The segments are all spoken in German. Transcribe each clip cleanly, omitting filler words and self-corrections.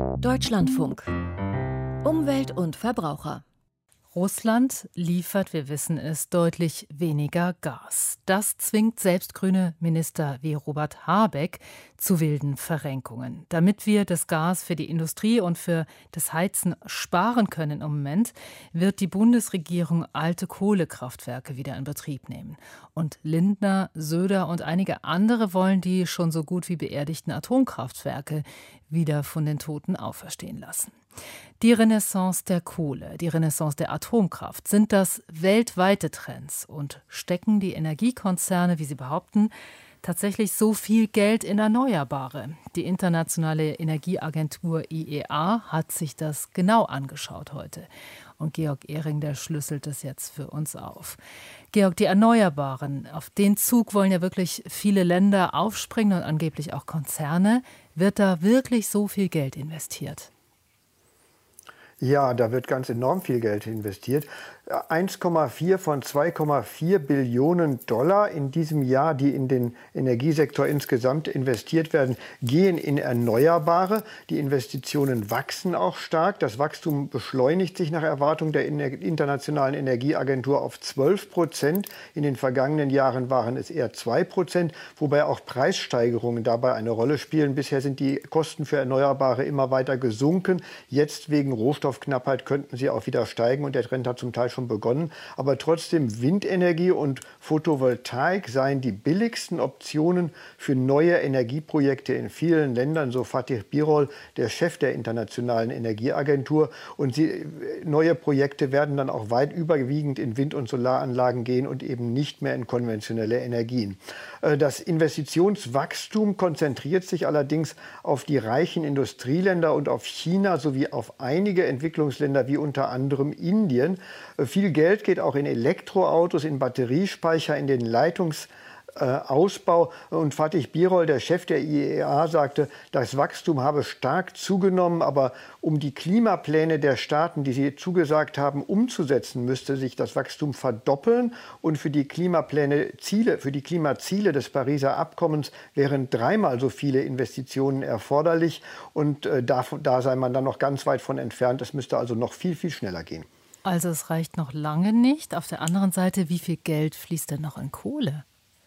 Deutschlandfunk. Umwelt und Verbraucher. Russland liefert, wir wissen es, deutlich weniger Gas. Das zwingt selbst grüne Minister wie Robert Habeck zu wilden Verrenkungen. Damit wir das Gas für die Industrie und für das Heizen sparen können im Moment, wird die Bundesregierung alte Kohlekraftwerke wieder in Betrieb nehmen. Und Lindner, Söder und einige andere wollen die schon so gut wie beerdigten Atomkraftwerke wieder von den Toten auferstehen lassen. Die Renaissance der Kohle, die Renaissance der Atomkraft, sind das weltweite Trends und stecken die Energiekonzerne, wie sie behaupten, tatsächlich so viel Geld in Erneuerbare. Die internationale Energieagentur IEA hat sich das genau angeschaut heute. Und Georg Ehring, der schlüsselt es jetzt für uns auf. Georg, die Erneuerbaren, auf den Zug wollen ja wirklich viele Länder aufspringen und angeblich auch Konzerne. Wird da wirklich so viel Geld investiert? Ja, da wird ganz enorm viel Geld investiert. 1,4 von 2,4 Billionen Dollar in diesem Jahr, die in den Energiesektor insgesamt investiert werden, gehen in Erneuerbare. Die Investitionen wachsen auch stark. Das Wachstum beschleunigt sich nach Erwartung der Internationalen Energieagentur auf 12%. In den vergangenen Jahren waren es eher 2%, wobei auch Preissteigerungen dabei eine Rolle spielen. Bisher sind die Kosten für Erneuerbare immer weiter gesunken. Jetzt wegen Rohstoffknappheit könnten sie auch wieder steigen und der Trend hat zum Teil schon begonnen. Aber trotzdem Windenergie und Photovoltaik seien die billigsten Optionen für neue Energieprojekte in vielen Ländern, so Fatih Birol, der Chef der Internationalen Energieagentur. Und neue Projekte werden dann auch weit überwiegend in Wind- und Solaranlagen gehen und eben nicht mehr in konventionelle Energien. Das Investitionswachstum konzentriert sich allerdings auf die reichen Industrieländer und auf China sowie auf einige Entwicklungsländer wie unter anderem Indien. Viel Geld geht auch in Elektroautos, in Batteriespeicher, in den Leitungsausbau. Und Fatih Birol, der Chef der IEA, sagte, das Wachstum habe stark zugenommen, aber um die Klimapläne der Staaten, die sie zugesagt haben, umzusetzen, müsste sich das Wachstum verdoppeln. Und für die Klimaziele des Pariser Abkommens wären dreimal so viele Investitionen erforderlich. Und da sei man dann noch ganz weit von entfernt. Es müsste also noch viel, viel schneller gehen. Also es reicht noch lange nicht. Auf der anderen Seite, wie viel Geld fließt denn noch in Kohle?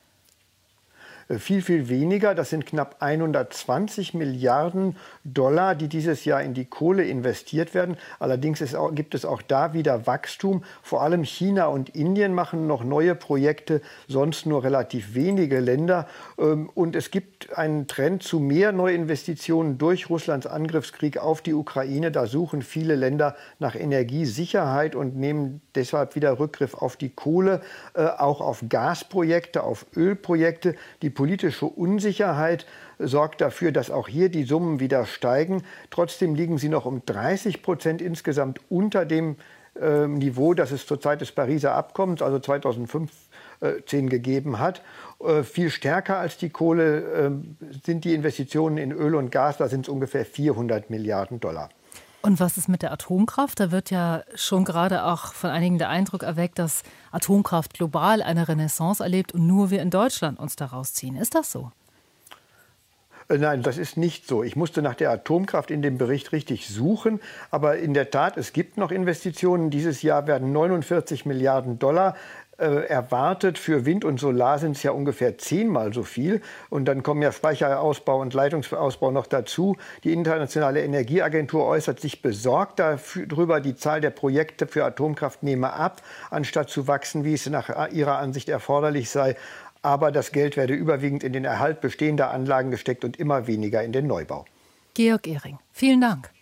Viel, viel weniger. Das sind knapp 120 Milliarden Dollar, die dieses Jahr in die Kohle investiert werden. Allerdings gibt es auch da wieder Wachstum. Vor allem China und Indien machen noch neue Projekte, sonst nur relativ wenige Länder. Und es gibt einen Trend zu mehr Neuinvestitionen durch Russlands Angriffskrieg auf die Ukraine. Da suchen viele Länder nach Energiesicherheit und nehmen deshalb wieder Rückgriff auf die Kohle, auch auf Gasprojekte, auf Ölprojekte. Die politische Unsicherheit sorgt dafür, dass auch hier die Summen wieder steigen. Trotzdem liegen sie noch um 30% insgesamt unter dem Niveau, das es zur Zeit des Pariser Abkommens, also 2015, gegeben hat. Viel stärker als die Kohle sind die Investitionen in Öl und Gas, da sind es ungefähr 400 Milliarden Dollar. Und was ist mit der Atomkraft? Da wird ja schon gerade auch von einigen der Eindruck erweckt, dass Atomkraft global eine Renaissance erlebt und nur wir in Deutschland uns daraus ziehen. Ist das so? Nein, das ist nicht so. Ich musste nach der Atomkraft in dem Bericht richtig suchen. Aber in der Tat, es gibt noch Investitionen. Dieses Jahr werden 49 Milliarden Dollar erwartet. Für Wind und Solar sind es ja ungefähr 10-mal so viel. Und dann kommen ja Speicherausbau und Leitungsausbau noch dazu. Die Internationale Energieagentur äußert sich besorgt darüber, die Zahl der Projekte für Atomkraft nehme ab, anstatt zu wachsen, wie es nach ihrer Ansicht erforderlich sei. Aber das Geld werde überwiegend in den Erhalt bestehender Anlagen gesteckt und immer weniger in den Neubau. Georg Ehring, vielen Dank.